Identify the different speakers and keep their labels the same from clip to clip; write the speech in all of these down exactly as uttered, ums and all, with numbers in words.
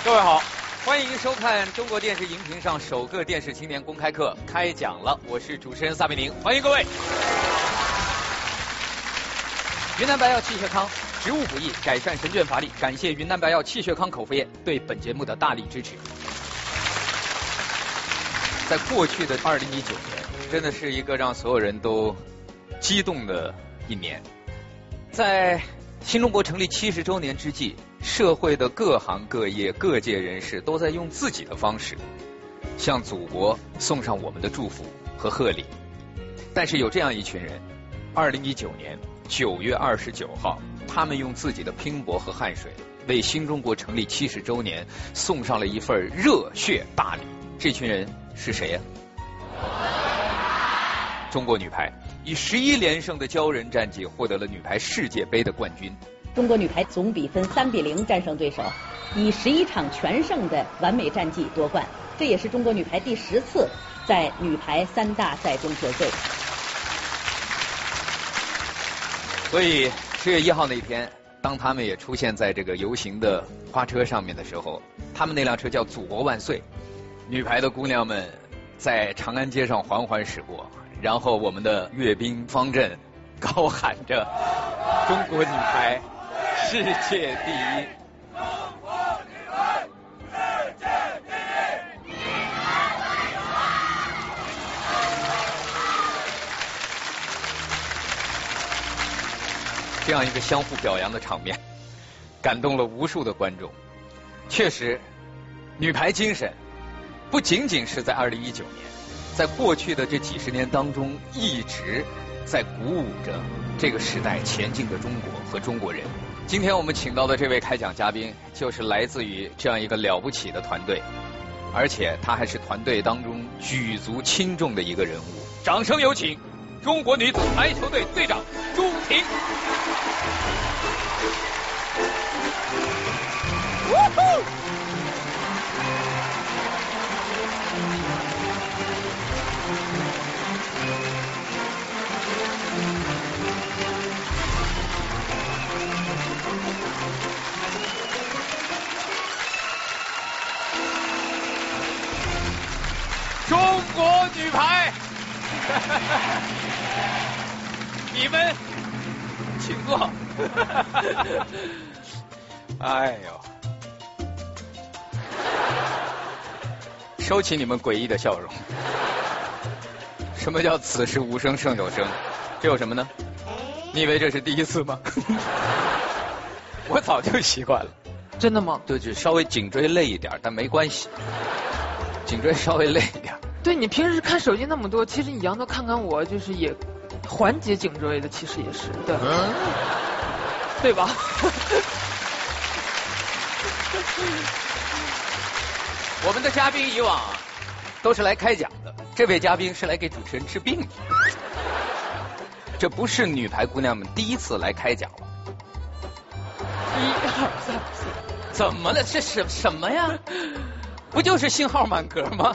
Speaker 1: 各位好，欢迎收看中国电视荧屏上首个电视青年公开课开讲了，我是主持人撒贝宁，欢迎各位。云南白药气血康，植物补益，改善神倦乏力。感谢云南白药气血康口服液对本节目的大力支持。在过去的二零一九年，真的是一个让所有人都激动的一年。在新中国成立七十周年之际，社会的各行各业、各界人士都在用自己的方式向祖国送上我们的祝福和贺礼。但是有这样一群人，二零一九年九月二十九号，他们用自己的拼搏和汗水，为新中国成立七十周年送上了一份热血大礼。这群人是谁呀？中国女排以十一连胜的骄人战绩获得了女排世界杯的冠军。
Speaker 2: 中国女排总比分三比零战胜对手，以十一场全胜的完美战绩夺冠，这也是中国女排第十次在女排三大赛中得罪。
Speaker 1: 所以十月一号那天，当他们也出现在这个游行的花车上面的时候，他们那辆车叫祖国万岁，女排的姑娘们在长安街上缓缓驶过，然后我们的阅兵方阵高喊着中国女排世界第一。这样一个相互表扬的场面，感动了无数的观众。确实，女排精神不仅仅是在二零一九年，在过去的这几十年当中，一直在鼓舞着这个时代前进的中国和中国人。今天我们请到的这位开讲嘉宾，就是来自于这样一个了不起的团队，而且他还是团队当中举足轻重的一个人物。掌声有请中国女子排球队队长朱婷。中国女排，你们请坐。哎呦，收起你们诡异的笑容。什么叫此时无声胜有声？这有什么呢？你以为这是第一次吗？我早就习惯了。
Speaker 3: 真的吗？
Speaker 1: 对，就稍微颈椎累一点，但没关系。颈椎稍微累一点。
Speaker 3: 对，你平时看手机那么多，其实你仰头看看我，就是也缓解颈椎的，其实也是对，嗯、对吧？
Speaker 1: 我们的嘉宾以往都是来开讲的，这位嘉宾是来给主持人治病的。这不是女排姑娘们第一次来开讲了。
Speaker 3: 一二三四，
Speaker 1: 怎么了？这是什么呀？不就是信号满格吗？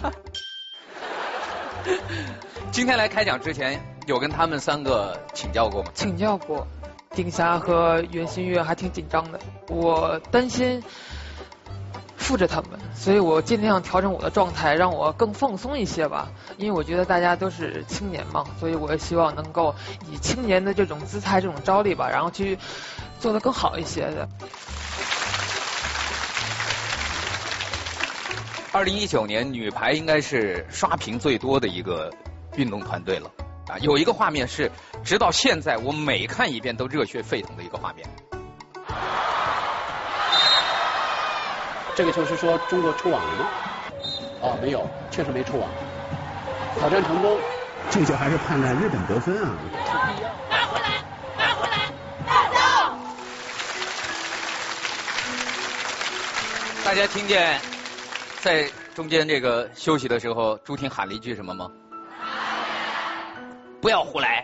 Speaker 1: 今天来开讲之前，有跟他们三个请教过吗？
Speaker 3: 请教过，丁霞和袁心玥还挺紧张的，我担心负着他们，所以我尽量调整我的状态，让我更放松一些吧。因为我觉得大家都是青年嘛，所以我也希望能够以青年的这种姿态、这种招力吧，然后去做得更好一些的。
Speaker 1: 二零一九年女排应该是刷屏最多的一个运动团队了啊！有一个画面是直到现在我每看一遍都热血沸腾的一个画面。
Speaker 4: 这个就是说中国抽网了吗？哦，没有，确实没抽网。挑战成功，
Speaker 5: 这就还是盼着日本得分啊！
Speaker 6: 拿回来，拿回来，拿走！
Speaker 1: 大家听见在中间这个休息的时候，朱婷喊了一句什么吗？不要胡来！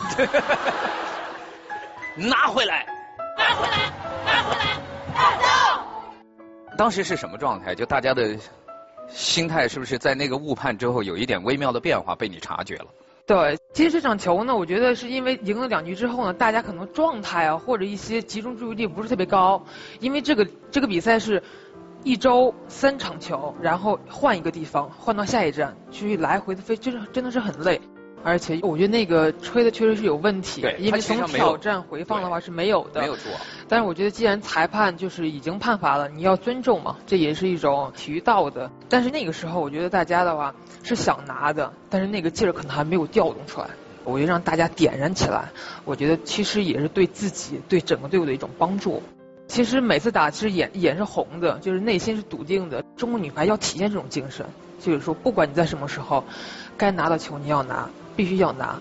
Speaker 1: 拿回来！
Speaker 6: 拿回来，拿回来，拿走！
Speaker 1: 当时是什么状态？就大家的心态是不是在那个误判之后有一点微妙的变化被你察觉了？
Speaker 3: 对，其实这场球呢，我觉得是因为赢了两局之后呢，大家可能状态啊或者一些集中注意力不是特别高，因为这个这个比赛是一周三场球，然后换一个地方，换到下一站，去来回的飞，真是真的是很累。而且我觉得那个吹的确实是有问题，因为从挑战回放的话是没有的，
Speaker 1: 没有做。
Speaker 3: 但是我觉得既然裁判就是已经判罚了，你要尊重嘛，这也是一种体育道德。但是那个时候我觉得大家的话是想拿的，但是那个劲儿可能还没有调动出来。我就让大家点燃起来，我觉得其实也是对自己对整个队伍的一种帮助。其实每次打其实眼眼是红的，就是内心是笃定的。中国女排要体现这种精神，就是说不管你在什么时候该拿的球你要拿，必须要拿。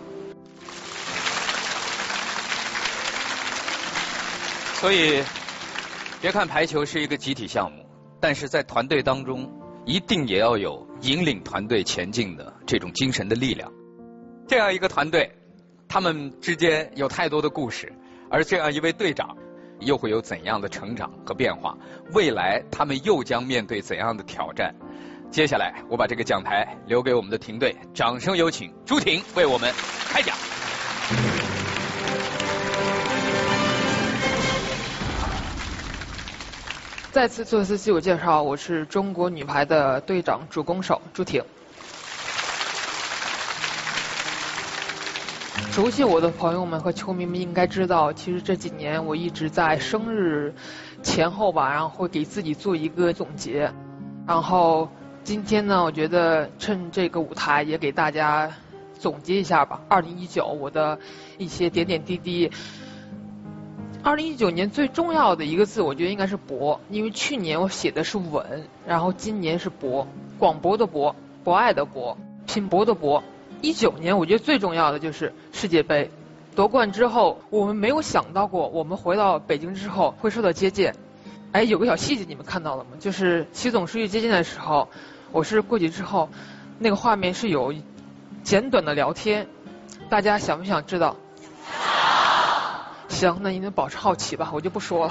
Speaker 1: 所以别看排球是一个集体项目，但是在团队当中一定也要有引领团队前进的这种精神的力量。这样一个团队，他们之间有太多的故事，而这样一位队长又会有怎样的成长和变化？未来他们又将面对怎样的挑战？接下来我把这个讲台留给我们的庭队，掌声有请朱婷为我们开讲。
Speaker 3: 再次做一次自我介绍，我是中国女排的队长主攻手朱婷。熟悉我的朋友们和球迷们应该知道，其实这几年我一直在生日前后吧，然后会给自己做一个总结。然后今天呢，我觉得趁这个舞台也给大家总结一下吧。二零一九我的一些点点滴滴。二零一九年最重要的一个字，我觉得应该是博，因为去年我写的是稳，然后今年是博，广博的博，博爱的博，拼搏的博。一九年我觉得最重要的就是世界杯夺冠之后，我们没有想到过我们回到北京之后会受到接见。哎，有个小细节你们看到了吗？就是习总书记接见的时候，我是过去之后，那个画面是有简短的聊天，大家想不想知道？行，那你们保持好奇吧，我就不说了。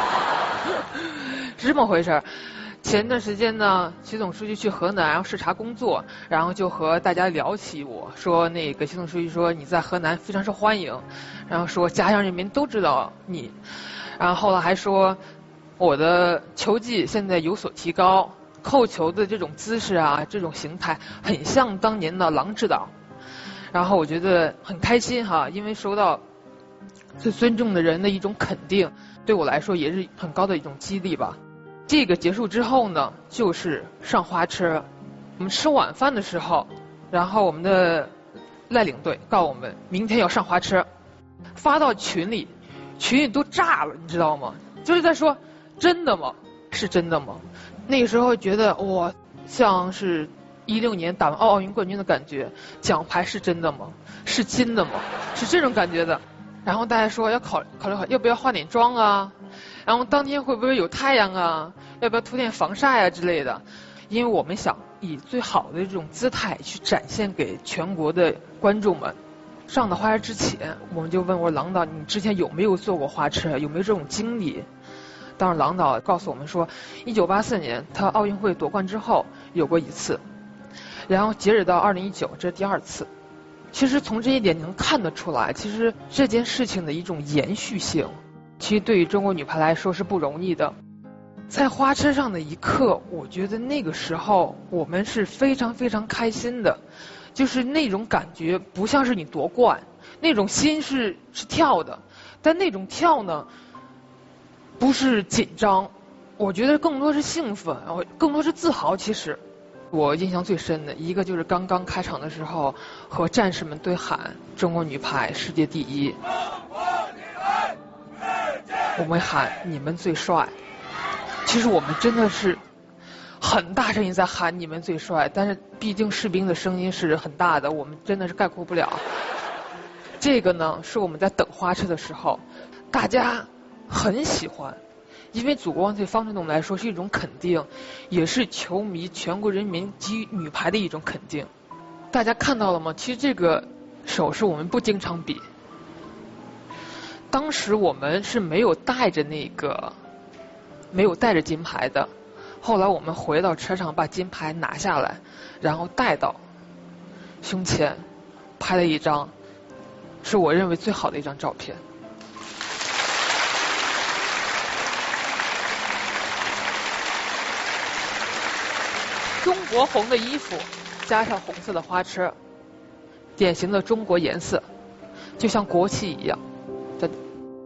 Speaker 3: 是这么回事。前段时间呢，习总书记去河南，然后视察工作，然后就和大家聊起我说，那个习总书记说你在河南非常受欢迎，然后说家乡人民都知道你，然后后来还说我的球技现在有所提高，扣球的这种姿势啊，这种形态很像当年的郎指导，然后我觉得很开心哈，因为收到最尊重的人的一种肯定，对我来说也是很高的一种激励吧。这个结束之后呢，就是上花车。我们吃晚饭的时候，然后我们的赖领队告诉我们明天要上花车，发到群里，群里都炸了，你知道吗？就是在说真的吗？是真的吗？那个时候觉得哇，像是一六年打完奥运冠军的感觉，奖牌是真的吗？是金的吗？是这种感觉的。然后大家说要考考虑好要不要化点妆啊，然后当天会不会有太阳啊，要不要涂点防晒啊之类的。因为我们想以最好的这种姿态去展现给全国的观众们。上的花车之前，我们就问我郎导，你之前有没有坐过花车，有没有这种经历？当时郎导告诉我们说，一九八四年他奥运会夺冠之后有过一次，然后截止到二零一九，这是第二次。其实从这一点你能看得出来，其实这件事情的一种延续性，其实对于中国女排来说是不容易的。在花车上的一刻，我觉得那个时候我们是非常非常开心的，就是那种感觉不像是你夺冠，那种心是是跳的，但那种跳呢不是紧张，我觉得更多是兴奋，更多是自豪。其实我印象最深的一个就是刚刚开场的时候和战士们对喊中国女排世界第一，我们喊你们最帅。其实我们真的是很大声音在喊你们最帅，但是毕竟士兵的声音是很大的，我们真的是概括不了。这个呢是我们在等花车的时候，大家很喜欢，因为祖国万岁方针对我们来说是一种肯定，也是球迷全国人民给予女排的一种肯定。大家看到了吗？其实这个手势我们不经常比，当时我们是没有带着那个没有带着金牌的，后来我们回到车上把金牌拿下来，然后带到胸前，拍了一张是我认为最好的一张照片。 中国红的衣服加上红色的花车，典型的中国颜色，就像国旗一样。真的。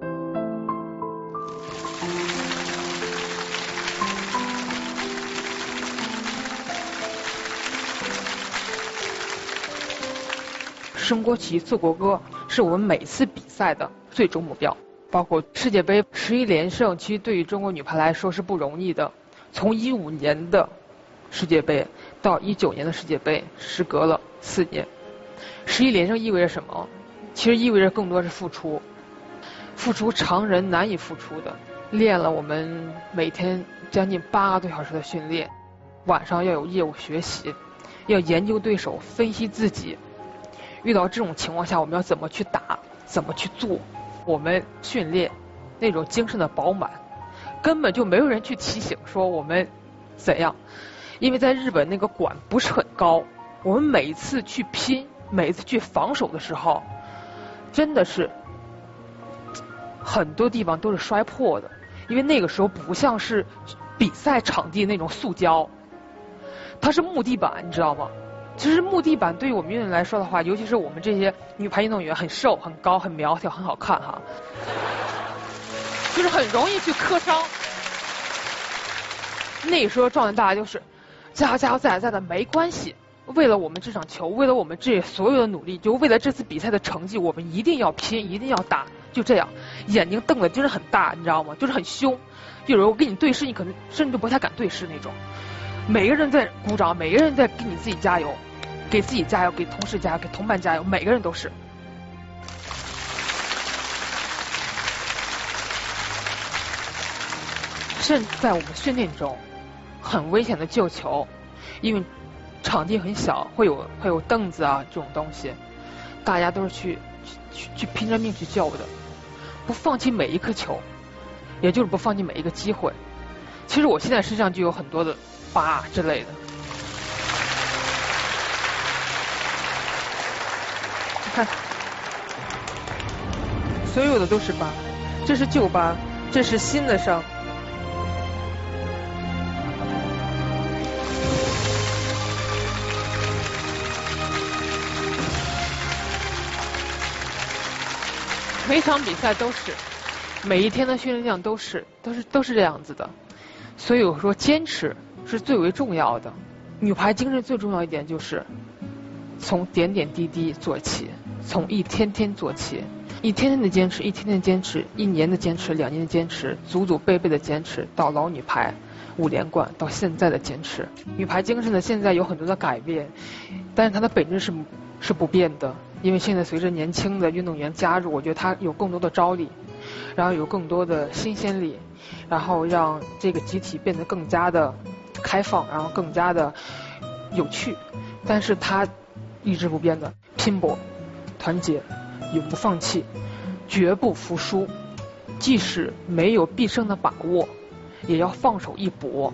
Speaker 3: 升国旗、奏国歌是我们每次比赛的最终目标。包括世界杯十一连胜，其实对于中国女排来说是不容易的。从一五年的世界杯到一九年的世界杯，时隔了四年。十一连胜意味着什么？其实意味着更多是付出，付出常人难以付出的。练了我们每天将近八个多小时的训练，晚上要有业务学习，要研究对手，分析自己。遇到这种情况下，我们要怎么去打，怎么去做？我们训练那种精神的饱满，根本就没有人去提醒说我们怎样，因为在日本那个馆不是很高，我们每一次去拼，每一次去防守的时候，真的是很多地方都是摔破的，因为那个时候不像是比赛场地那种塑胶，它是木地板，你知道吗？其实木地板对于我们运动员来说的话，尤其是我们这些女排运动员，很瘦、很高、很苗条、很好看哈，就是很容易去磕伤。那个时候状态大家就是加油加油再来再来，没关系，为了我们这场球，为了我们这所有的努力，就为了这次比赛的成绩，我们一定要拼，一定要打，就这样，眼睛瞪得就是很大，你知道吗？就是很凶，有时候跟你对视，你可能甚至不太敢对视那种。每个人在鼓掌，每个人在给你自己加油，给自己加油，给同事加油，给同伴加油，每个人都是。甚至在我们训练中，很危险的救球，因为场地很小，会有会有凳子啊这种东西，大家都是去去去拼着命去救的，不放弃每一颗球，也就是不放弃每一个机会。其实我现在身上就有很多的疤之类的，你看，所有的都是疤，这是旧疤，这是新的伤。每场比赛都是，每一天的训练量都是，都是都是这样子的。所以我说坚持是最为重要的。女排精神最重要一点就是从点点滴滴做起，从一天天做起，一天天的坚持，一天天的坚持，一年的坚持，两年的坚持，祖祖辈辈的坚持，到老女排五连冠，到现在的坚持。女排精神呢，现在有很多的改变，但是它的本质是是不变的。因为现在随着年轻的运动员加入，我觉得它有更多的招力，然后有更多的新鲜力，然后让这个集体变得更加的开放，然后更加的有趣。但是它一直不变的拼搏、团结、永不放弃、绝不服输，即使没有必胜的把握，也要放手一搏。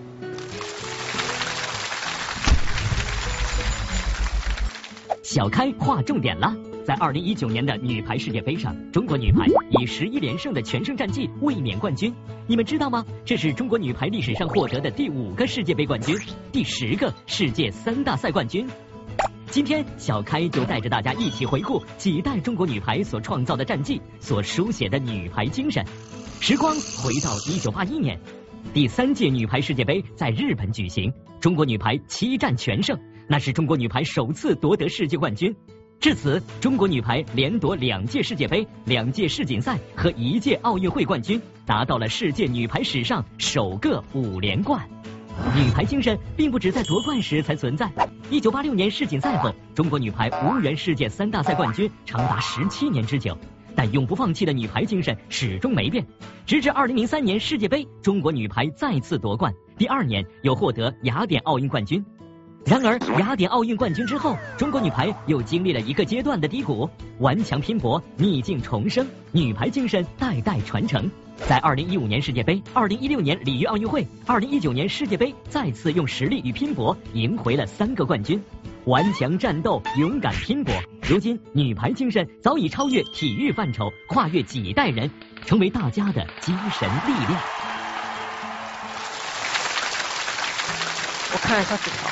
Speaker 7: 小开划重点了。在二零一九年的女排世界杯上，中国女排以十一连胜的全胜战绩卫冕冠军。你们知道吗？这是中国女排历史上获得的第五个世界杯冠军，第十个世界三大赛冠军。今天小开就带着大家一起回顾几代中国女排所创造的战绩，所书写的女排精神。时光回到一九八一年，第三届女排世界杯在日本举行，中国女排七战全胜，那是中国女排首次夺得世界冠军。至此，中国女排连夺两届世界杯、两届世锦赛和一届奥运会冠军，达到了世界女排史上首个五连冠。女排精神并不只在夺冠时才存在。一九八六年世锦赛后，中国女排无缘世界三大赛冠军长达十七年之久，但永不放弃的女排精神始终没变。直至二零零三年世界杯，中国女排再次夺冠，第二年又获得雅典奥运冠军。然而雅典奥运冠军之后，中国女排又经历了一个阶段的低谷，顽强拼搏，逆境重生，女排精神代代传承。在二零一五年世界杯、二零一六年里约奥运会、二零一九年世界杯，再次用实力与拼搏赢回了三个冠军。顽强战斗，勇敢拼搏，如今女排精神早已超越体育范畴，跨越几代人，成为大家的精神力量。
Speaker 3: 我看一下纸条。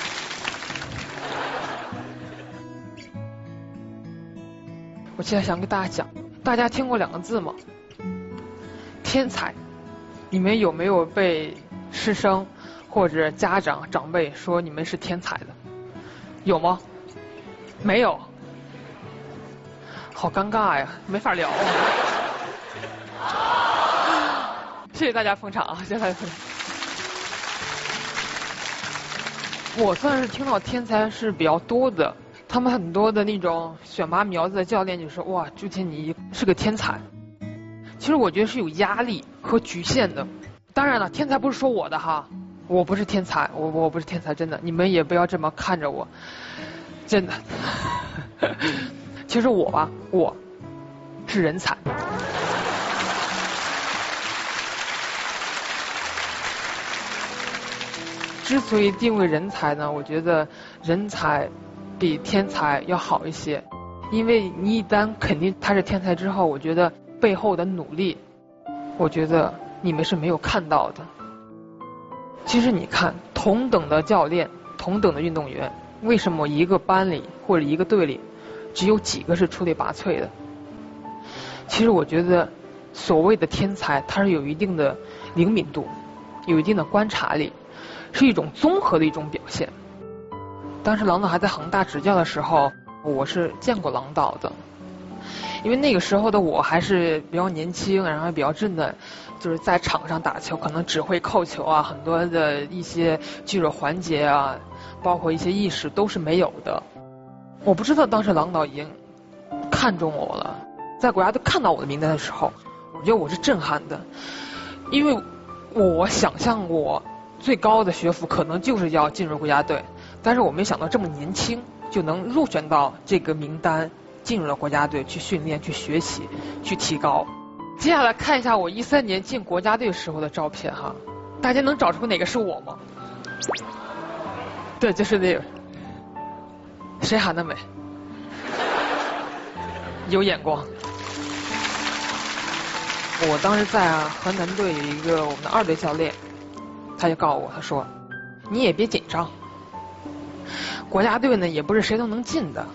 Speaker 3: 我现在想跟大家讲，大家听过两个字吗？天才。你们有没有被师生或者家长长辈说你们是天才的？有吗？没有。好尴尬呀，没法聊啊。谢谢大家捧场啊，谢谢大家捧场。我算是听到天才是比较多的，他们很多的那种选拔苗子的教练就说，哇，朱婷你是个天才。其实我觉得是有压力和局限的。当然了，天才不是说我的哈，我不是天才，我我不是天才，真的，你们也不要这么看着我，真的。其实我吧，我是人才。之所以定位人才呢，我觉得人才比天才要好一些，因为你一旦肯定他是天才之后，我觉得背后的努力，我觉得你们是没有看到的。其实你看，同等的教练，同等的运动员，为什么一个班里或者一个队里只有几个是出类拔萃的？其实我觉得所谓的天才，它是有一定的灵敏度，有一定的观察力，是一种综合的一种表现。当时郎导还在恒大执教的时候，我是见过郎导的，因为那个时候的我还是比较年轻，然后比较稚嫩，就是在场上打球可能只会扣球啊，很多的一些技术环节啊，包括一些意识都是没有的。我不知道当时郎导已经看中我了，在国家队看到我的名单的时候，我觉得我是震撼的，因为我想象我最高的学府可能就是要进入国家队，但是我没想到这么年轻就能入选到这个名单，进入了国家队去训练、去学习、去提高。接下来看一下我一三年进国家队时候的照片哈，大家能找出哪个是我吗？对，就是那个。谁喊的美？有眼光。我当时在啊河南队有一个我们的二队教练，他就告诉我，他说你也别紧张，国家队呢也不是谁都能进的，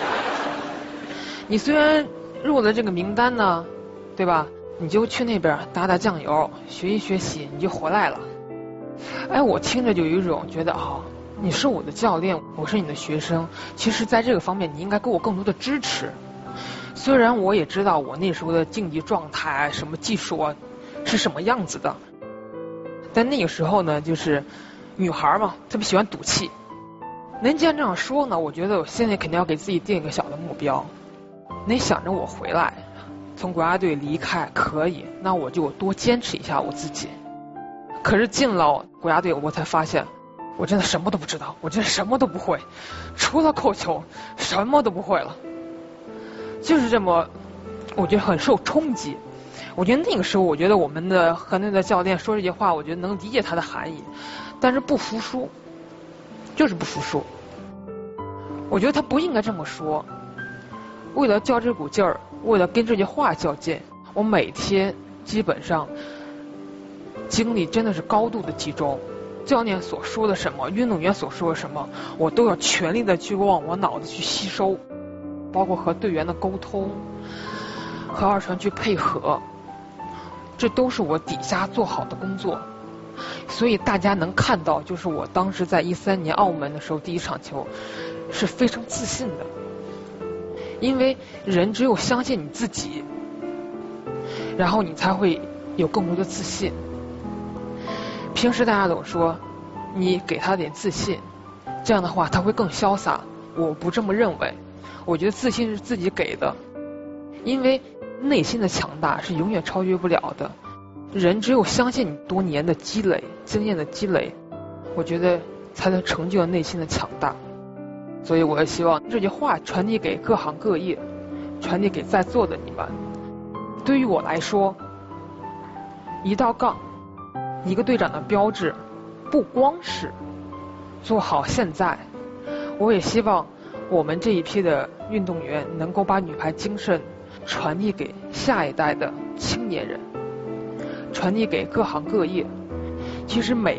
Speaker 3: 你虽然入了这个名单呢，对吧，你就去那边打打酱油，学习学习，你就回来了。哎，我听着就有一种觉得啊、哦，你是我的教练，我是你的学生，其实在这个方面你应该给我更多的支持。虽然我也知道我那时候的竞技状态什么技术啊是什么样子的，但那个时候呢，就是女孩嘛，特别喜欢赌气。您既然这样说呢，我觉得我现在肯定要给自己定一个小的目标。您想着我回来从国家队离开可以，那我就多坚持一下我自己。可是进了国家队，我才发现我真的什么都不知道，我真的什么都不会，除了扣球什么都不会了。就是这么，我觉得很受冲击。我觉得那个时候，我觉得我们的河南的教练说这句话，我觉得能理解他的含义，但是不服输，就是不服输。我觉得他不应该这么说。为了较这股劲儿，为了跟这句话较劲，我每天基本上精力真的是高度的集中。教练所说的什么，运动员所说的什么，我都要全力的去往我脑子去吸收。包括和队员的沟通，和二传去配合，这都是我底下做好的工作。所以大家能看到，就是我当时在一三年澳门的时候第一场球是非常自信的，因为人只有相信你自己，然后你才会有更多的自信。平时大家都说你给他点自信，这样的话他会更潇洒，我不这么认为。我觉得自信是自己给的，因为内心的强大是永远超越不了的。人只有相信你多年的积累、经验的积累，我觉得才能成就内心的强大。所以我也希望这句话传递给各行各业，传递给在座的你们。对于我来说，一道杠，一个队长的标志，不光是做好现在，我也希望我们这一批的运动员能够把女排精神传递给下一代的青年人，传递给各行各业。其实每个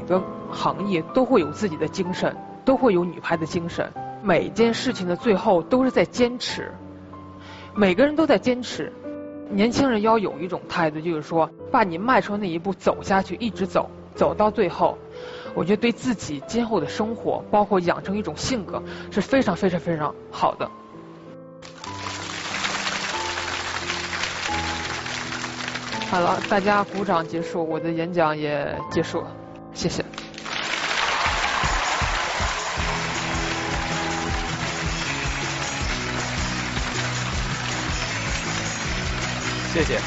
Speaker 3: 行业都会有自己的精神，都会有女排的精神。每件事情的最后都是在坚持，每个人都在坚持。年轻人要有一种态度，就是说把你迈出那一步走下去，一直走，走到最后。我觉得对自己今后的生活，包括养成一种性格，是非常非常非常好的。好了，大家鼓掌结束，我的演讲也结束了，谢谢。
Speaker 1: 谢谢。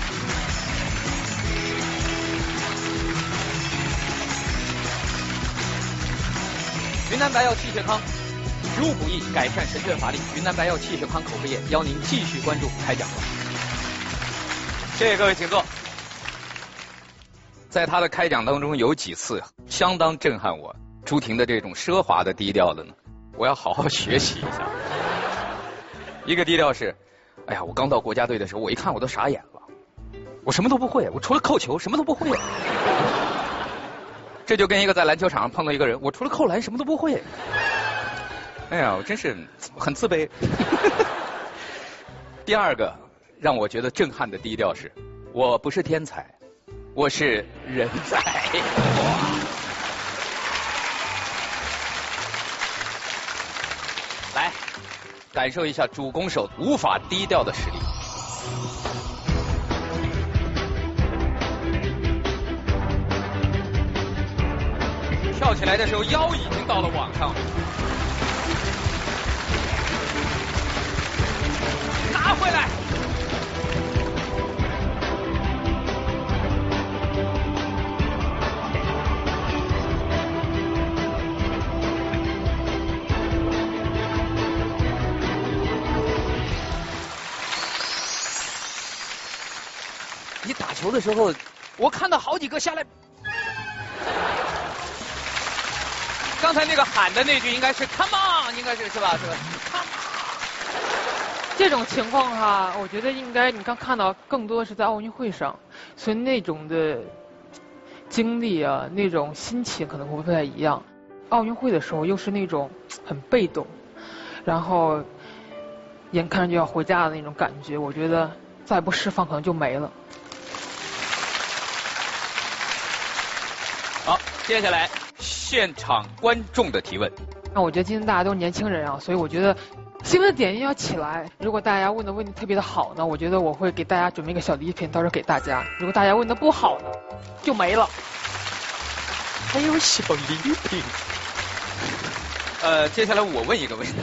Speaker 1: 云南白药气血康，食物补益，改善神倦乏力。云南白药气血康口服液，邀您继续关注开讲。谢谢各位，请坐。在他的开讲当中，有几次相当震撼我。朱婷的这种奢华的低调的呢，我要好好学习一下。一个低调是，哎呀，我刚到国家队的时候，我一看我都傻眼了，我什么都不会，我除了扣球什么都不会。这就跟一个在篮球场上碰到一个人，我除了扣篮什么都不会。哎呀，我真是很自卑。第二个让我觉得震撼的低调是，我不是天才，我是人才。来，感受一下主攻手无法低调的实力。跳起来的时候腰已经到了网上，拿回来。你打球的时候，我看到好几个下来。刚才那个喊的那句应该是 "Come on"， 应该是是吧？是吧 ？Come on。
Speaker 3: 这种情况哈，我觉得应该你刚看到更多的是在奥运会上，所以那种的经历啊，那种心情可能会不太一样。奥运会的时候又是那种很被动，然后眼看着就要回家的那种感觉，我觉得再不释放可能就没了。
Speaker 1: 好，接下来。现场观众的提问。
Speaker 3: 那我觉得今天大家都是年轻人啊，所以我觉得新闻的点要起来。如果大家问的问题特别的好呢，我觉得我会给大家准备一个小礼品，到时候给大家。如果大家问的不好呢，就没了。
Speaker 1: 还有小礼品。呃，接下来我问一个问题，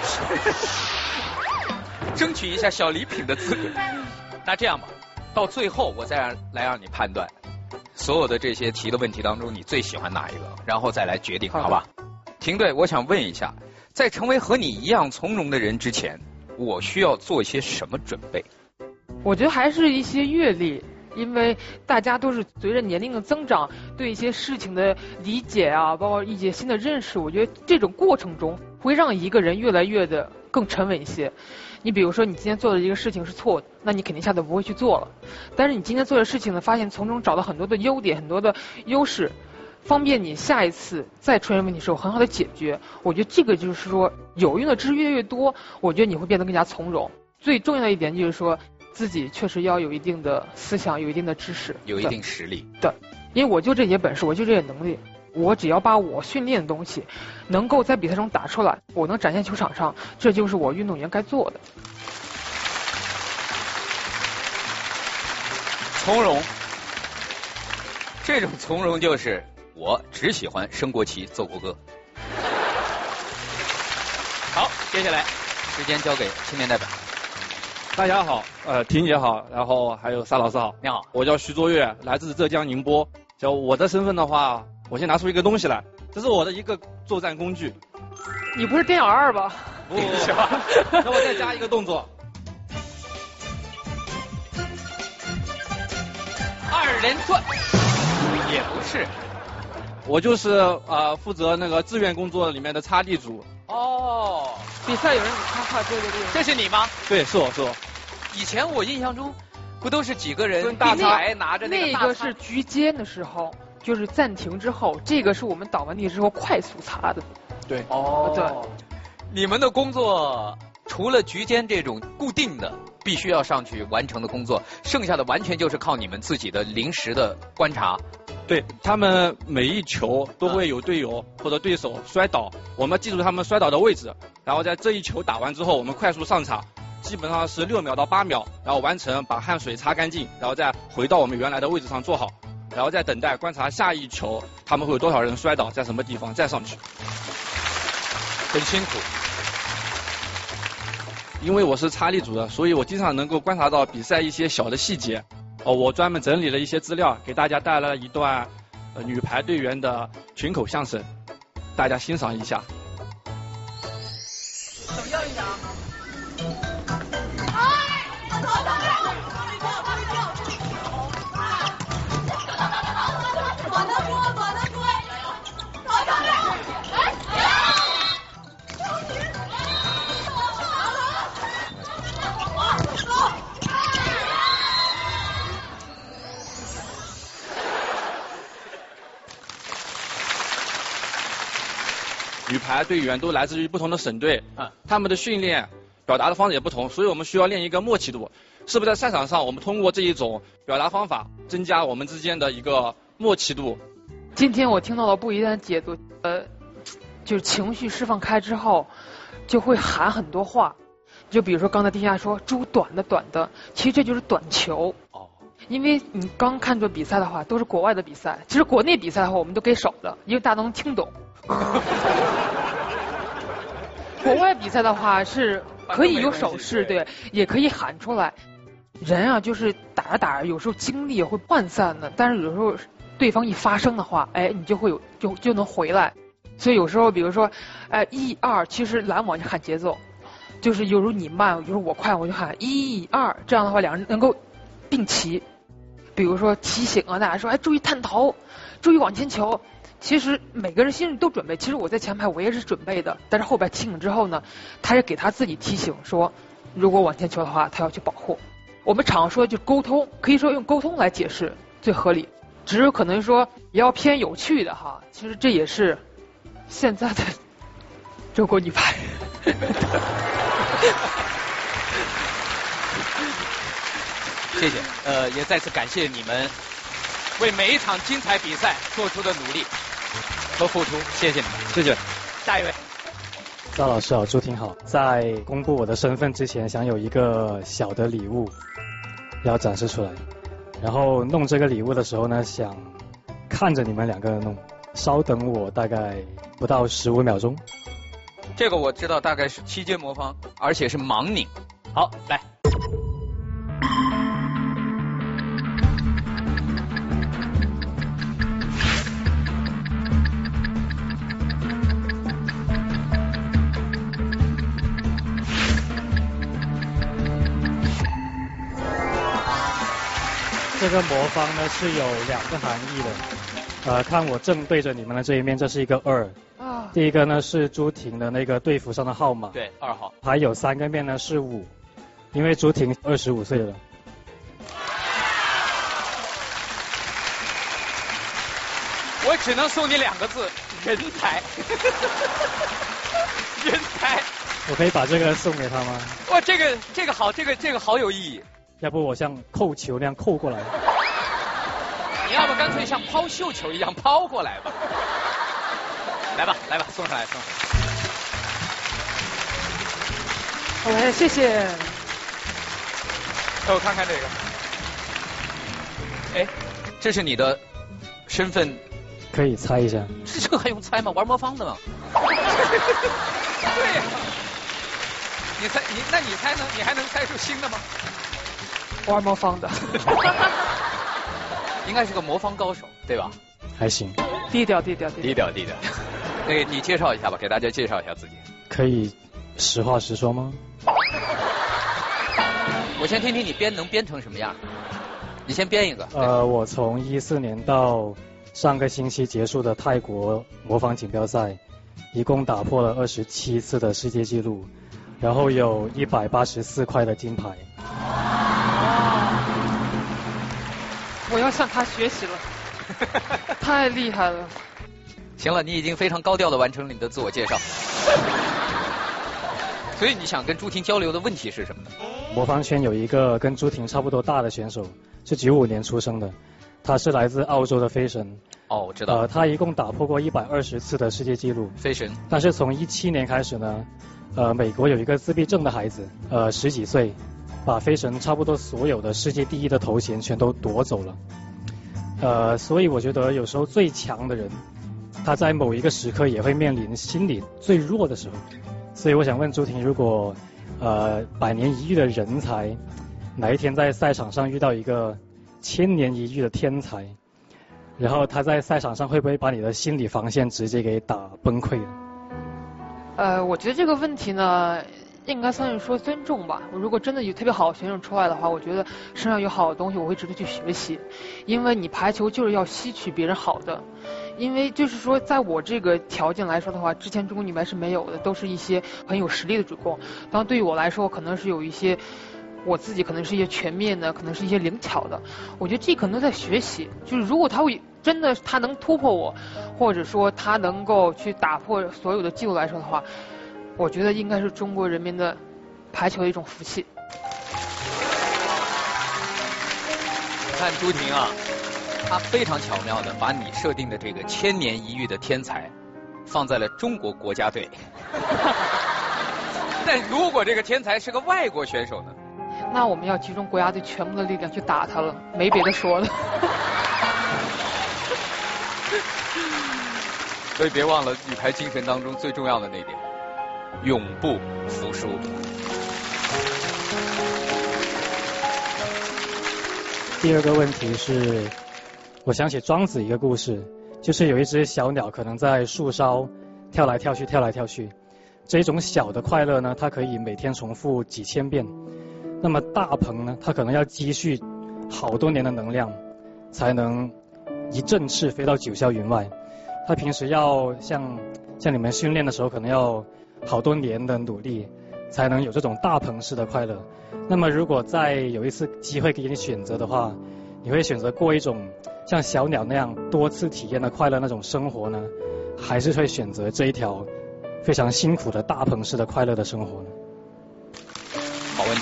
Speaker 1: 争取一下小礼品的资格。那这样吧，到最后我再让来让你判断。所有的这些题的问题当中，你最喜欢哪一个？然后再来决定，好吧？廷队，我想问一下，在成为和你一样从容的人之前，我需要做些什么准备？
Speaker 3: 我觉得还是一些阅历，因为大家都是随着年龄的增长，对一些事情的理解啊，包括一些新的认识，我觉得这种过程中会让一个人越来越的更沉稳一些。你比如说，你今天做的一个事情是错的，那你肯定下次不会去做了。但是你今天做的事情呢，发现从中找到很多的优点，很多的优势，方便你下一次再出现问题的时候很好的解决。我觉得这个就是说，有用的知识越来越多，我觉得你会变得更加从容。最重要的一点就是说，自己确实要有一定的思想，有一定的知识，
Speaker 1: 有一定实力。
Speaker 3: 对，因为我就这些本事，我就这些能力。我只要把我训练的东西能够在比赛中打出来，我能展现球场上，这就是我运动员该做的。
Speaker 1: 从容，这种从容就是我只喜欢升国旗、奏国歌。好，接下来时间交给青年代表。
Speaker 8: 大家好，呃，婷姐好，然后还有沙老师好。
Speaker 1: 你好，
Speaker 8: 我叫徐卓越，来自浙江宁波。就我的身份的话，我先拿出一个东西来，这是我的一个作战工具。
Speaker 3: 你不是电小二吧？
Speaker 8: 不，是吧？那我再加一个动作。
Speaker 1: 二连转，也不是。
Speaker 8: 我就是呃负责那个志愿工作里面的擦地组。
Speaker 1: 哦，
Speaker 3: 比赛有人插话，对对对。
Speaker 1: 这是你吗？
Speaker 8: 对，是我是我。
Speaker 1: 以前我印象中，不都是几个人
Speaker 8: 大
Speaker 1: 台拿着那个大
Speaker 3: 那个是局间的时候。 就是暂停之后，这个是我们导完地之后快速擦的。
Speaker 4: 对，
Speaker 1: 哦，
Speaker 3: 对，
Speaker 1: 你们的工作除了局间这种固定的必须要上去完成的工作，剩下的完全就是靠你们自己的临时的观察。
Speaker 8: 对，他们每一球都会有队友或者对手摔倒，我们记住他们摔倒的位置，然后在这一球打完之后，我们快速上场，基本上是六秒到八秒，然后完成把汗水擦干净，然后再回到我们原来的位置上坐好，然后再等待观察下一球他们会有多少人摔倒，在什么地方再上去。
Speaker 1: 很辛苦。
Speaker 8: 因为我是擦力组的，所以我经常能够观察到比赛一些小的细节。哦，我专门整理了一些资料，给大家带来了一段呃女排队员的群口相声，大家欣赏一下。
Speaker 6: 等要一点。哎，走走走，往里跳，往里跳，我能说，我能说，走上面，哎呀！
Speaker 8: 女排队员都来自于不同的省队，啊，他们的训练、表达的方式也不同，所以我们需要练一个默契度。是不是在赛场上，我们通过这一种表达方法，增加我们之间的一个默契度？
Speaker 3: 今天我听到了不一样的解读，呃，就是情绪释放开之后，就会喊很多话。就比如说刚才丁夏说“猪短的短的”，其实这就是短球。哦。因为你刚看这比赛的话，都是国外的比赛，其实国内比赛的话，我们都给手的，因为大家都能听懂。国外比赛的话是可以有手势，对，也可以喊出来。人啊，就是打着打着，有时候精力也会涣散的，但是有时候对方一发声的话，哎，你就会有就就能回来。所以有时候，比如说，哎，一二，其实拦网就喊节奏，就是有时候你慢，有时候我快，我就喊一二，这样的话两人能够并齐。比如说提醒啊，大家说，哎，注意探头，注意往前球。其实每个人心里都准备，其实我在前排我也是准备的，但是后边提醒之后呢，他是给他自己提醒说，如果往前球的话，他要去保护。我们常说就沟通，可以说用沟通来解释最合理，只是可能说也要偏有趣的哈。其实这也是现在的中国女排。
Speaker 1: 谢谢，呃，也再次感谢你们为每一场精彩比赛做出的努力和付出，谢谢你们，
Speaker 8: 谢谢。
Speaker 1: 下一位，
Speaker 9: 赵老师好，朱婷好，在公布我的身份之前，想有一个小的礼物要展示出来，然后弄这个礼物的时候呢，想看着你们两个人弄，稍等我大概不到十五秒钟。
Speaker 1: 这个我知道，大概是七阶魔方，而且是盲拧。好，来。
Speaker 9: 这个魔方呢是有两个含义的，呃，看我正对着你们的这一面，这是一个二，啊，第一个呢是朱婷的那个队服上的号码，
Speaker 1: 对，二号，
Speaker 9: 还有三个面呢是五，因为朱婷二十五岁了。
Speaker 1: 我只能送你两个字，人才，人才。
Speaker 9: 我可以把这个送给他吗？
Speaker 1: 哇，这个这个好，这个这个好有意义。
Speaker 9: 要不我像扣球那样扣过来？
Speaker 1: 你要不干脆像抛绣球一样抛过来吧？来吧，来吧，送上来，送上
Speaker 3: 来。好嘞，谢谢。
Speaker 1: 让我看看这个。哎，这是你的身份？
Speaker 9: 可以猜一下。
Speaker 1: 这这个还用猜吗？玩魔方的吗？对呀、啊。你猜你那你猜呢？你还能猜出新的吗？
Speaker 3: 玩魔方的。
Speaker 1: 应该是个魔方高手，对吧？
Speaker 9: 还行。
Speaker 3: 低调低调低
Speaker 1: 调低调。那个你介绍一下吧，给大家介绍一下自己。
Speaker 9: 可以实话实说吗？
Speaker 1: 我先听听你编能编成什么样。你先编一个。
Speaker 9: 呃，我从一四年到上个星期结束的泰国魔方锦标赛，一共打破了二十七次的世界纪录，然后有一百八十四块的金牌。
Speaker 3: 我要向他学习了。 太厉害了。
Speaker 1: 行了，你已经非常高调的完成了你的自我介绍。所以你想跟朱婷交流的问题是什么呢？
Speaker 9: 魔方圈有一个跟朱婷差不多大的选手，是九五年出生的，他是来自澳洲的飞神。
Speaker 1: 哦，我知道。
Speaker 9: 呃，他一共打破过一百二十次的世界纪录。
Speaker 1: 飞神。
Speaker 9: 但是从一七年开始呢，呃，美国有一个自闭症的孩子，呃，十几岁，把飞神差不多所有的世界第一的头衔全都夺走了。呃，所以我觉得有时候最强的人，他在某一个时刻也会面临心理最弱的时候。所以我想问朱婷，如果呃百年一遇的人才，哪一天在赛场上遇到一个千年一遇的天才，然后他在赛场上会不会把你的心理防线直接给打崩溃了？
Speaker 3: 呃，我觉得这个问题呢，应该算是说尊重吧。如果真的有特别好的选手出来的话，我觉得身上有好的东西，我会值得去学习，因为你排球就是要吸取别人好的。因为就是说，在我这个条件来说的话，之前中国女排是没有的，都是一些很有实力的主攻。当然对于我来说，可能是有一些我自己可能是一些全面的，可能是一些灵巧的。我觉得这可能都在学习。就是如果他会真的他能突破我，或者说他能够去打破所有的记录来说的话，我觉得应该是中国人民的排球的一种福气。
Speaker 1: 你看朱婷啊。他非常巧妙的把你设定的这个千年一遇的天才放在了中国国家队。但如果这个天才是个外国选手呢？
Speaker 3: 那我们要集中国家队全部的力量去打他了，没别的说了。
Speaker 1: 所以别忘了女排精神当中最重要的那点，永不服输。
Speaker 9: 第二个问题是，我想起庄子一个故事，就是有一只小鸟可能在树梢跳来跳去跳来跳去，这一种小的快乐呢，它可以每天重复几千遍。那么大鹏呢，它可能要积蓄好多年的能量，才能一振翅飞到九霄云外。它平时要像像你们训练的时候，可能要好多年的努力，才能有这种大鹏式的快乐。那么如果再有一次机会给你选择的话，你会选择过一种像小鸟那样多次体验的快乐那种生活呢，还是会选择这一条非常辛苦的大鹏式的快乐的生活呢？
Speaker 1: 好问题。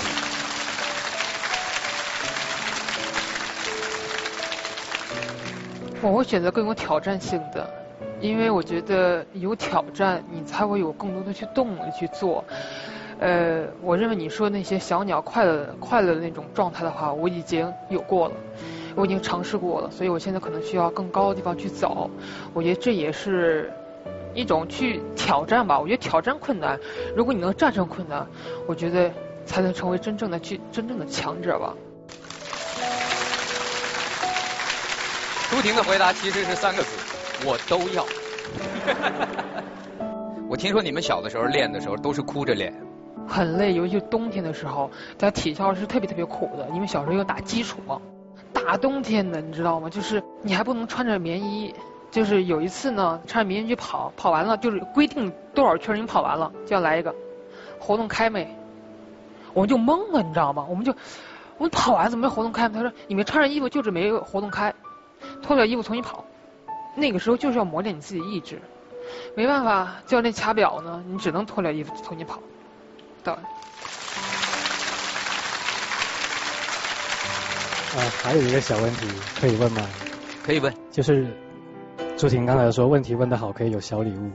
Speaker 3: 我会选择更有挑战性的，因为我觉得有挑战，你才会有更多的去动力去做。呃，我认为你说那些小鸟快乐快乐的那种状态的话，我已经有过了，我已经尝试过了，所以我现在可能需要更高的地方去走。我觉得这也是一种去挑战吧。我觉得挑战困难，如果你能战胜困难，我觉得才能成为真正的去真正的强者吧。
Speaker 1: 朱婷的回答其实是三个字：我都要。我听说你们小的时候练的时候都是哭着练。
Speaker 3: 很累，尤其是冬天的时候，在体校是特别特别苦的，因为小时候要打基础嘛。大冬天的，你知道吗？就是你还不能穿着棉衣。就是有一次呢，穿着棉衣去跑，跑完了就是规定多少圈，你跑完了就要来一个活动开没？我们就懵了，你知道吗？我们就我们跑完怎么没活动开？他说你们穿上衣服就是没有活动开，脱了衣服重新跑。那个时候就是要磨练你自己意志，没办法，教练卡表呢，你只能脱了衣服重新跑。对。
Speaker 9: 啊，还有一个小问题可以问吗？
Speaker 1: 可以问。
Speaker 9: 就是朱婷刚才说问题问得好，可以有小礼物。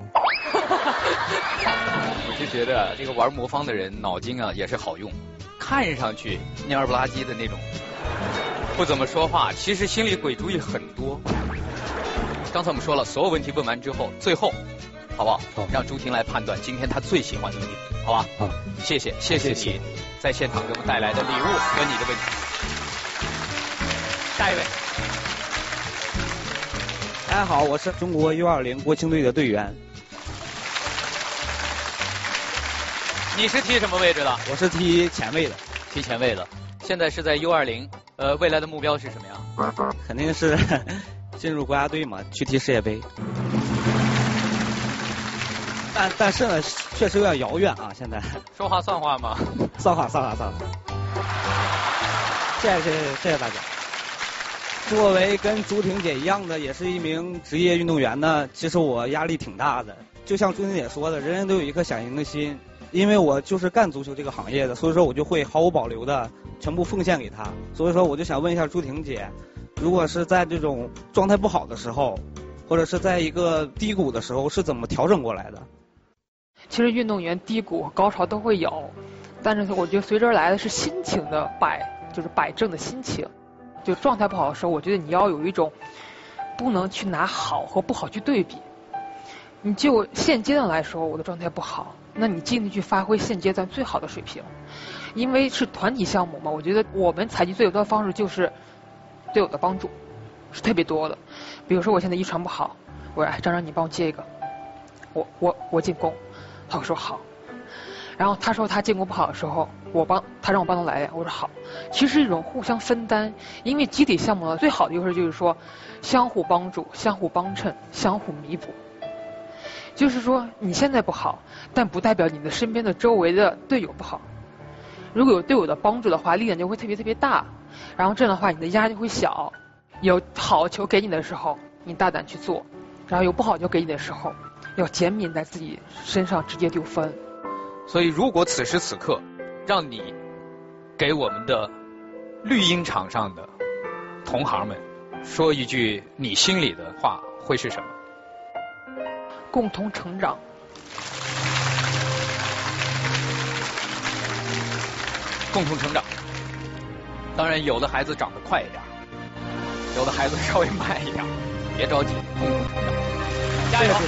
Speaker 1: 我就觉得这个玩魔方的人脑筋啊也是好用，看上去蔫不拉几的那种，不怎么说话，其实心里鬼主意很多。刚才我们说了，所有问题问完之后，最后好不好？
Speaker 9: 好，
Speaker 1: 让朱婷来判断今天她最喜欢的问题，好吧？
Speaker 9: 好，
Speaker 1: 谢谢，谢谢你在现场给我们带来的礼物和你的问题。下一位。
Speaker 10: 大家好，我是中国 U 二零国青队的队员。
Speaker 1: 你是踢什么位置的？
Speaker 10: 我是踢前卫的。
Speaker 1: 踢前卫的。现在是在 U 二零，呃，未来的目标是什么呀？
Speaker 10: 肯定是进入国家队嘛，去踢世界杯。但但是呢，确实有点遥远啊，现在。
Speaker 1: 说话算话吗？
Speaker 10: 算话算话算话。谢谢谢谢谢谢大家。 作为跟朱婷姐一样的，也是一名职业运动员呢，其实我压力挺大的。就像朱婷姐说的，人人都有一颗想赢的心。因为我就是干足球这个行业的，所以说我就会毫无保留的全部奉献给他。所以说我就想问一下朱婷姐，如果是在这种状态不好的时候，或者是在一个低谷的时候，是怎么调整过来的？
Speaker 3: 其实运动员低谷高潮都会有，但是我觉得随之而来的是心情的摆，就是摆正的心情。就状态不好的时候，我觉得你要有一种不能去拿好和不好去对比。你就现阶段来说，我的状态不好，那你尽力去发挥现阶段最好的水平。因为是团体项目嘛，我觉得我们采集最有效的方式就是对我的帮助是特别多的。比如说我现在遗传不好，我说哎张张你帮我接一个，我我我进攻，他会说好。然后他说他进攻不好的时候，我帮他让我帮他来，我说好。其实是一种互相分担，因为集体项目呢最好的优势就是说相互帮助、相互帮衬、相互弥补。就是说你现在不好，但不代表你的身边的周围的队友不好。如果有队友的帮助的话，力量就会特别特别大，然后这样的话你的压力会小。有好球给你的时候，你大胆去做；然后有不好球给你的时候，要减免在自己身上直接丢分。
Speaker 1: 所以如果此时此刻让你给我们的绿茵场上的同行们说一句你心里的话，会是什么？
Speaker 3: 共同成长。
Speaker 1: 共同成长。当然有的孩子长得快一点，有的孩子稍微慢一点，别着急，共同成长，加油！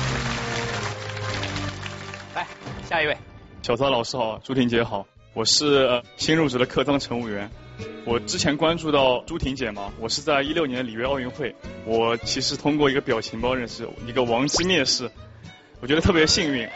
Speaker 1: 来，下一位。
Speaker 11: 小曹老师好，朱婷姐好，我是、呃、新入职的客舱乘务员。我之前关注到朱婷姐嘛，我是在一六年里约奥运会，我其实通过一个表情包认识一个王姬蔑视，我觉得特别幸运。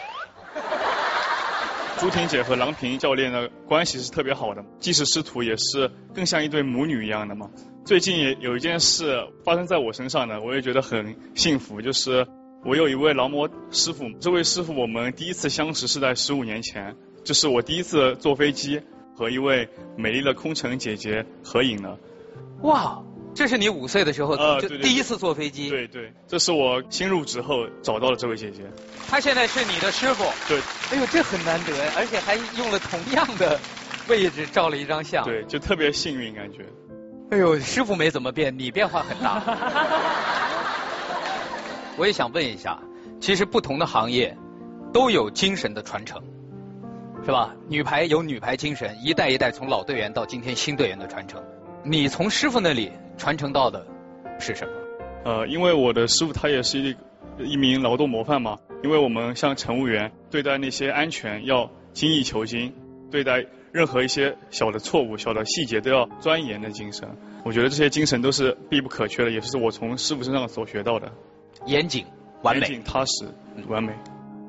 Speaker 11: 朱婷姐和郎平教练的关系是特别好的，即使师徒也是更像一对母女一样的嘛。最近也有一件事发生在我身上呢，我也觉得很幸福，就是我有一位劳模师傅，这位师傅我们第一次相识是在十五年前，就是我第一次坐飞机和一位美丽的空乘姐姐合影了。
Speaker 1: 哇，这是你五岁的时候、
Speaker 11: 呃、
Speaker 1: 就第一次坐飞机？
Speaker 11: 对 对, 对，这是我新入职后找到的这位姐姐。
Speaker 1: 她现在是你的师傅？
Speaker 11: 对。
Speaker 1: 哎呦，这很难得，而且还用了同样的位置照了一张相。
Speaker 11: 对，就特别幸运感觉。
Speaker 1: 哎呦，师傅没怎么变，你变化很大。我也想问一下，其实不同的行业都有精神的传承，是吧？女排有女排精神，一代一代从老队员到今天新队员的传承。你从师傅那里传承到的是什么？
Speaker 11: 呃，因为我的师傅他也是一一名劳动模范嘛。因为我们像乘务员对待那些安全要精益求精，对待任何一些小的错误、小的细节都要钻研的精神。我觉得这些精神都是必不可缺的，也是我从师傅身上所学到的。
Speaker 1: 严谨、完美、
Speaker 11: 严谨、踏实、完美。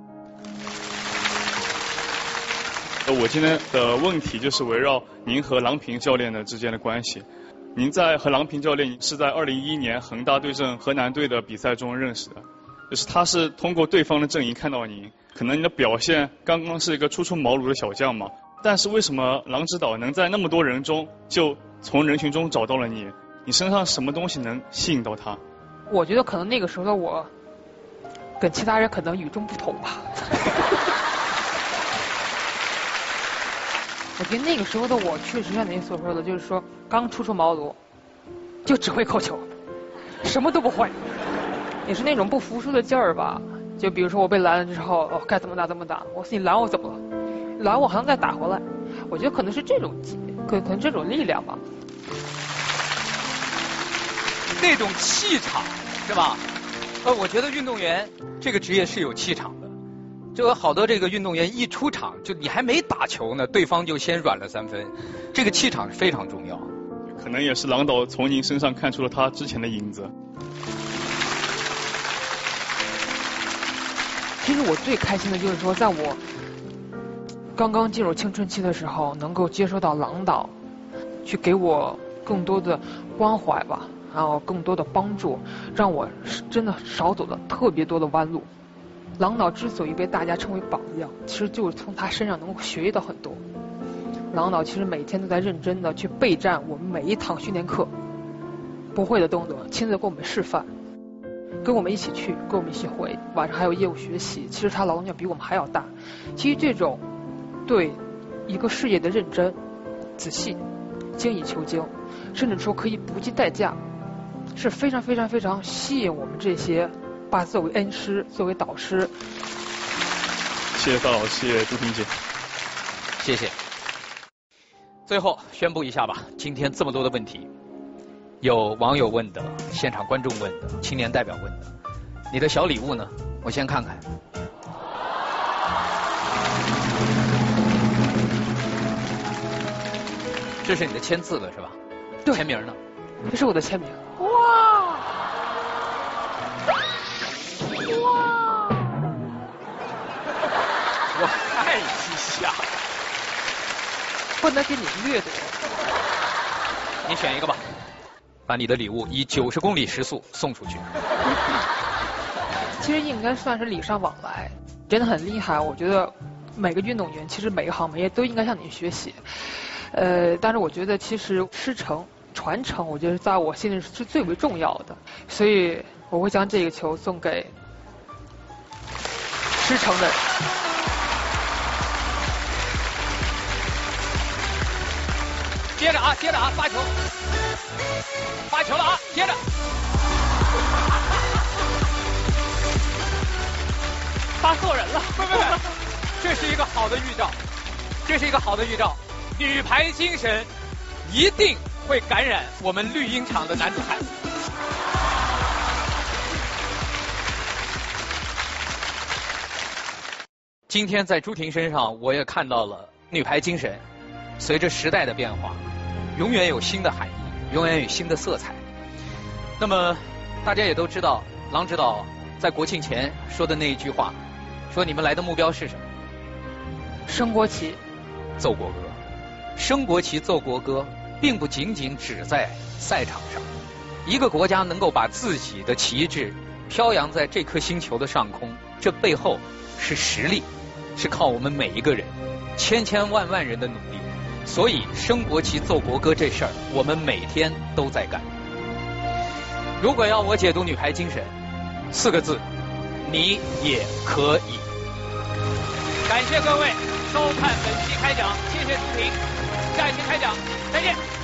Speaker 11: 我今天的问题就是围绕您和郎平教练的之间的关系。您在和郎平教练是在二零一一年恒大对阵河南队的比赛中认识的，就是他是通过对方的阵营看到您，可能你的表现刚刚是一个初出茅庐的小将嘛，但是为什么郎指导能在那么多人中就从人群中找到了你？你身上什么东西能吸引到他？
Speaker 3: 我觉得可能那个时候的我跟其他人可能与众不同吧。我觉得那个时候的我确实像您所说的，就是说刚初出茅庐，就只会扣球，什么都不会，也是那种不服输的劲儿吧。就比如说我被拦了之后，哦，该怎么打怎么打。我说你拦我怎么了？拦我还能再打回来。我觉得可能是这种可可能这种力量吧，
Speaker 1: 那种气场是吧？呃，我觉得运动员这个职业是有气场的。就有好多这个运动员一出场，就你还没打球呢，对方就先软了三分，这个气场非常重要。
Speaker 11: 可能也是郎导从您身上看出了他之前的影子。
Speaker 3: 其实我最开心的就是说，在我刚刚进入青春期的时候，能够接收到郎导去给我更多的关怀吧，然后更多的帮助，让我真的少走了特别多的弯路。郎导之所以被大家称为榜样，其实就是从他身上能够学习到很多。郎导其实每天都在认真的去备战我们每一堂训练课， 不会的动作亲自给我们示范，跟我们一起去，跟我们一起回，晚上还有业务学习。其实他劳动量比我们还要大。其实这种对一个事业的认真、仔细、精益求精，甚至说可以不计代价，是非常非常非常吸引我们这些把作为恩师、作为导师。
Speaker 11: 谢谢大佬，谢谢朱婷姐，
Speaker 1: 谢谢。最后宣布一下吧，今天这么多的问题，有网友问的，现场观众问的，青年代表问的，你的小礼物呢？我先看看。这是你的签字的是吧？
Speaker 3: 对。
Speaker 1: 签名呢？
Speaker 3: 这是我的签名。哇！哇！
Speaker 1: 我太吉祥。
Speaker 3: 不能给你掠夺。
Speaker 1: 你选一个吧，把你的礼物以九十公里时速送出去。
Speaker 3: 其实应该算是礼尚往来，真的很厉害。我觉得每个运动员，其实每个行每业都应该向你学习。呃，但是我觉得其实师承、传承，我觉得在我心里是最为重要的，所以我会将这个球送给师承的人。
Speaker 1: 接着啊，接着啊，发球，发球了啊，接着，
Speaker 3: 发错人了，
Speaker 1: 不不不，这是一个好的预兆，这是一个好的预兆，女排精神一定会感染我们绿茵场的男子汉。今天在朱婷身上，我也看到了女排精神，随着时代的变化，永远有新的含义，永远有新的色彩。那么大家也都知道，郎指导在国庆前说的那一句话，说你们来的目标是什么？
Speaker 3: 升国旗，
Speaker 1: 奏国歌。升国旗、奏国歌，并不仅仅只在赛场上。一个国家能够把自己的旗帜飘扬在这颗星球的上空，这背后是实力，是靠我们每一个人千千万万人的努力。所以升国旗、奏国歌这事儿，我们每天都在干。如果要我解读女排精神，四个字：你也可以。感谢各位收看本期开讲，谢谢朱婷，下一期开讲再见。